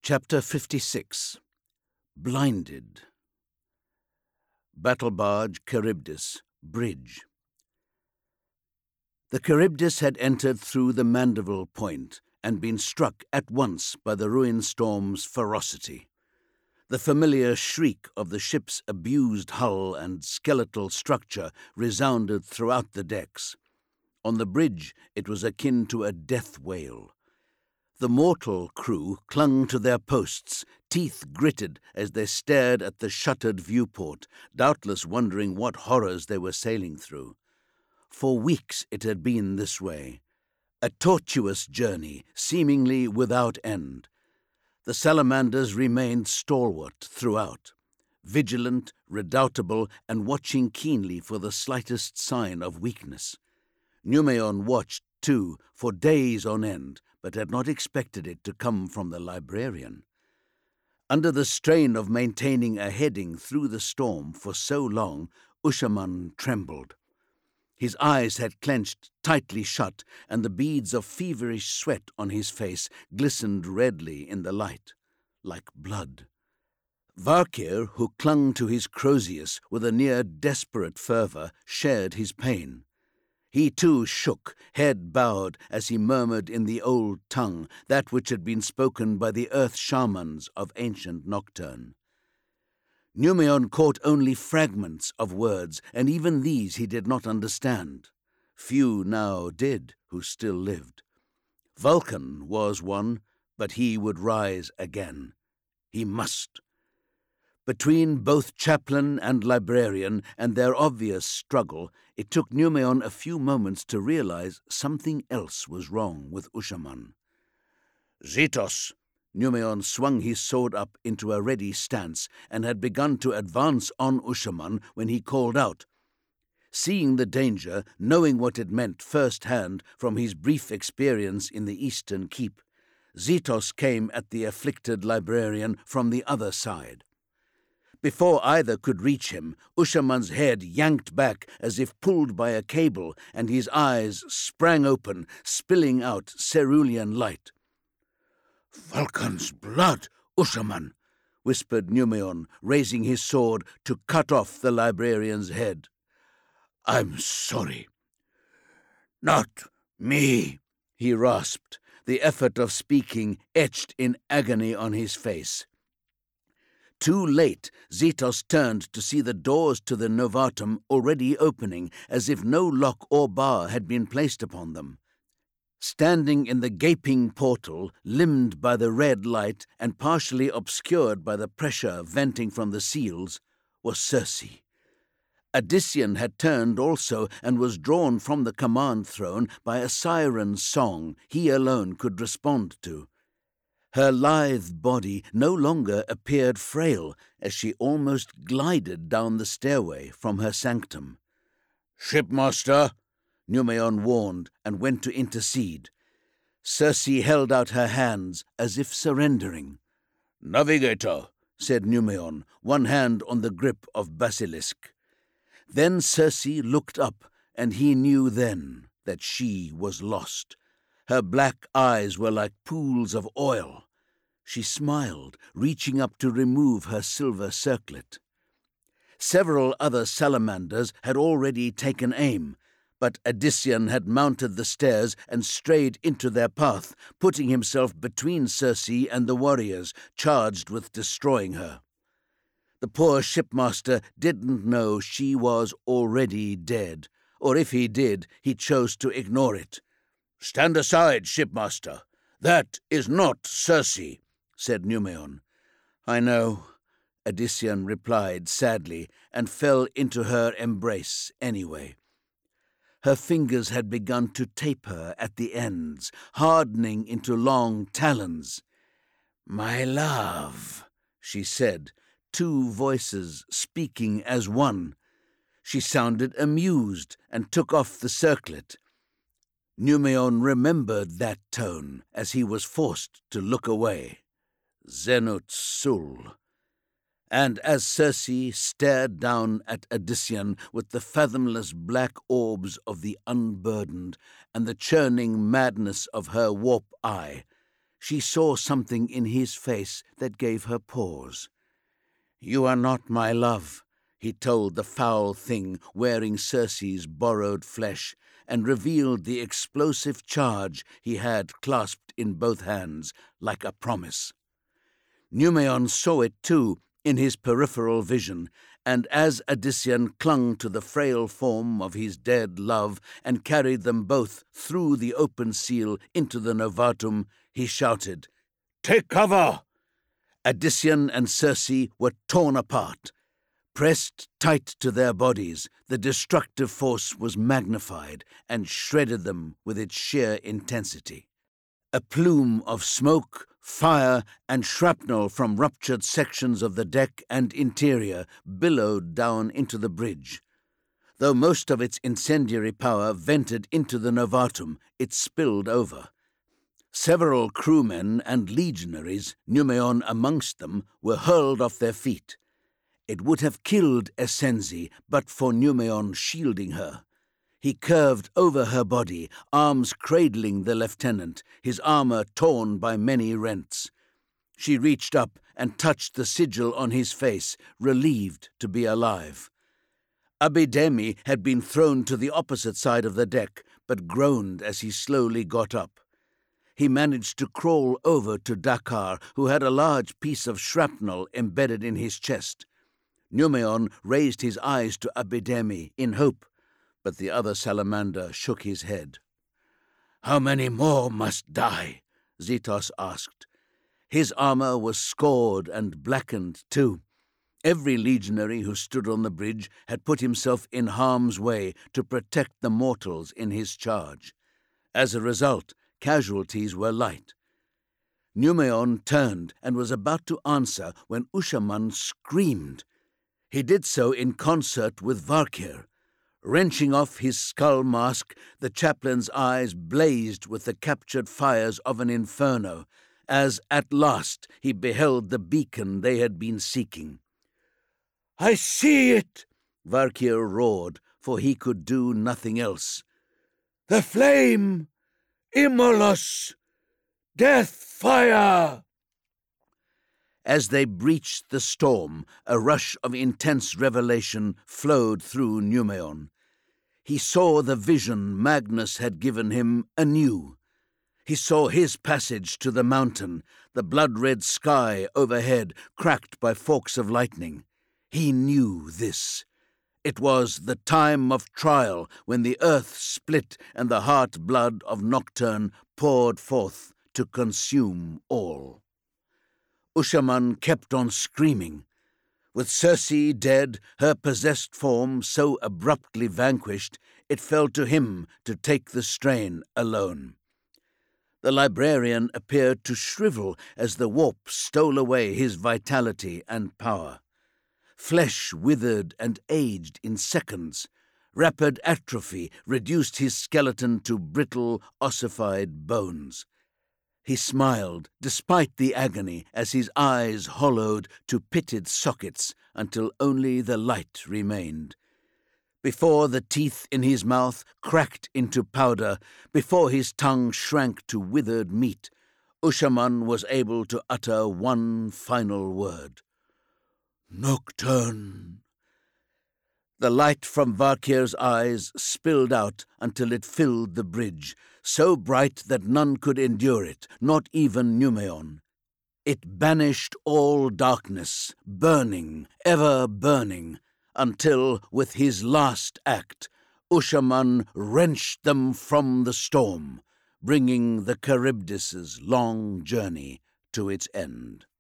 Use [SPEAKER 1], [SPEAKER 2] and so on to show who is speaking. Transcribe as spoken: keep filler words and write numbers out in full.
[SPEAKER 1] Chapter fifty-six. Blinded. Battle barge Charybdis, bridge. The Charybdis had entered through the Mandeville Point and been struck at once by the ruined storm's ferocity. The familiar shriek of the ship's abused hull and skeletal structure resounded throughout the decks. On the bridge it was akin to a death wail. The mortal crew clung to their posts, teeth gritted as they stared at the shuttered viewport, doubtless wondering what horrors they were sailing through. For weeks it had been this way, a tortuous journey, seemingly without end. The salamanders remained stalwart throughout, vigilant, redoubtable, and watching keenly for the slightest sign of weakness. Numeon watched, too, for days on end, but had not expected it to come from the librarian. Under the strain of maintaining a heading through the storm for so long, Ushaman trembled. His eyes had clenched tightly shut, and the beads of feverish sweat on his face glistened redly in the light, like blood. Varkir, who clung to his Crozius with a near desperate fervour, shared his pain. He too shook, head bowed, as he murmured in the old tongue, that which had been spoken by the earth shamans of ancient Nocturne. Numeon caught only fragments of words, and even these he did not understand. Few now did who still lived. Vulcan was one, but he would rise again. He must. Between both chaplain and librarian and their obvious struggle, it took Numeon a few moments to realize something else was wrong with Ushaman. "Zetos!" Numeon swung his sword up into a ready stance and had begun to advance on Ushaman when he called out. Seeing the danger, knowing what it meant first-hand from his brief experience in the Eastern Keep, Zetos came at the afflicted librarian from the other side. Before either could reach him, Ushaman's head yanked back as if pulled by a cable, and his eyes sprang open, spilling out cerulean light. "Vulcan's blood, Ushaman!" whispered Numeon, raising his sword to cut off the librarian's head. "I'm sorry." "Not me," he rasped, the effort of speaking etched in agony on his face. Too late, Zetos turned to see the doors to the Novatum already opening, as if no lock or bar had been placed upon them. Standing in the gaping portal, limned by the red light and partially obscured by the pressure venting from the seals, was Circe. Odyssean had turned also and was drawn from the command throne by a siren's song he alone could respond to. Her lithe body no longer appeared frail as she almost glided down the stairway from her sanctum. "Shipmaster!" Numeon warned and went to intercede. Circe held out her hands as if surrendering. "Navigator!" said Numeon, one hand on the grip of Basilisk. Then Circe looked up, and he knew then that she was lost. Her black eyes were like pools of oil. She smiled, reaching up to remove her silver circlet. Several other salamanders had already taken aim, but Odyssean had mounted the stairs and strayed into their path, putting himself between Circe and the warriors, charged with destroying her. The poor shipmaster didn't know she was already dead, or if he did, he chose to ignore it. "Stand aside, shipmaster. That is not Circe," said Numeon. "I know," Odyssean replied sadly, and fell into her embrace anyway. Her fingers had begun to taper at the ends, hardening into long talons. "My love," she said, two voices speaking as one. She sounded amused and took off the circlet. Numeon remembered that tone as he was forced to look away. Zenut Sul. And as Circe stared down at Odyssean with the fathomless black orbs of the unburdened and the churning madness of her warp eye, she saw something in his face that gave her pause. "You are not my love," he told the foul thing wearing Circe's borrowed flesh, and revealed the explosive charge he had clasped in both hands like a promise. Numeon saw it too in his peripheral vision, and as Odyssean clung to the frail form of his dead love and carried them both through the open seal into the Novatum, he shouted, "Take cover!" Odyssean and Circe were torn apart. Pressed tight to their bodies, the destructive force was magnified and shredded them with its sheer intensity. A plume of smoke, fire, and shrapnel from ruptured sections of the deck and interior billowed down into the bridge. Though most of its incendiary power vented into the Novatum, it spilled over. Several crewmen and legionaries, Numeon amongst them, were hurled off their feet. It would have killed Essenzi but for Numeon shielding her. He curved over her body, arms cradling the lieutenant, his armor torn by many rents. She reached up and touched the sigil on his face, relieved to be alive. Abidemi had been thrown to the opposite side of the deck, but groaned as he slowly got up. He managed to crawl over to Dakar, who had a large piece of shrapnel embedded in his chest. Numeon raised his eyes to Abidemi in hope, but the other salamander shook his head. "How many more must die?" Zetos asked. His armor was scored and blackened too. Every legionary who stood on the bridge had put himself in harm's way to protect the mortals in his charge. As a result, casualties were light. Numeon turned and was about to answer when Ushaman screamed. He did so in concert with Varkir. Wrenching off his skull mask, the chaplain's eyes blazed with the captured fires of an inferno, as at last he beheld the beacon they had been seeking. "I see it!" Varkir roared, for he could do nothing else. "The flame! Immolus! Death fire!" As they breached the storm, a rush of intense revelation flowed through Numeon. He saw the vision Magnus had given him anew. He saw his passage to the mountain, the blood-red sky overhead cracked by forks of lightning. He knew this. It was the time of trial when the earth split and the heart-blood of Nocturne poured forth to consume all. Ushaman kept on screaming. With Circe dead, her possessed form so abruptly vanquished, it fell to him to take the strain alone. The librarian appeared to shrivel as the warp stole away his vitality and power. Flesh withered and aged in seconds. Rapid atrophy reduced his skeleton to brittle, ossified bones. He smiled, despite the agony, as his eyes hollowed to pitted sockets until only the light remained. Before the teeth in his mouth cracked into powder, before his tongue shrank to withered meat, Ushaman was able to utter one final word. "Nocturne." The light from Varkir's eyes spilled out until it filled the bridge, so bright that none could endure it, not even Numeon. It banished all darkness, burning, ever burning, until, with his last act, Ushaman wrenched them from the storm, bringing the Charybdis' long journey to its end.